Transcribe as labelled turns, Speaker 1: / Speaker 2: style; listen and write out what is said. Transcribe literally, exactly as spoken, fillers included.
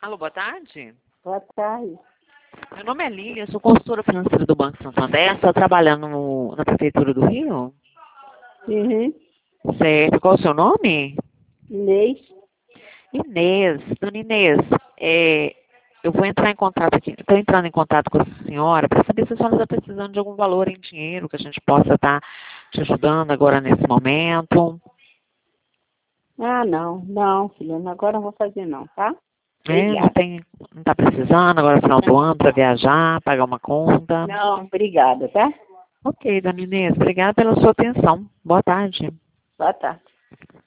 Speaker 1: Alô, boa tarde.
Speaker 2: Boa tarde.
Speaker 1: Meu nome é Lília, sou consultora financeira do Banco Santander, estou trabalhando no- na Prefeitura do Rio.
Speaker 2: Uhum.
Speaker 1: Certo, qual é o seu nome?
Speaker 2: Inês.
Speaker 1: Inês, dona Inês, é, eu vou entrar em contato aqui, estou entrando em contato com a senhora para saber se a senhora está precisando de algum valor em dinheiro que a gente possa estar te ajudando agora nesse momento.
Speaker 2: Ah, não. Não, filha. Agora eu não vou fazer não, tá?
Speaker 1: É, não
Speaker 2: Obrigada.
Speaker 1: tem, não está precisando agora no final do ano para viajar, pagar uma conta.
Speaker 2: Não, obrigada, tá?
Speaker 1: Ok, dona Inês, obrigada pela sua atenção. Boa tarde.
Speaker 2: Boa tarde.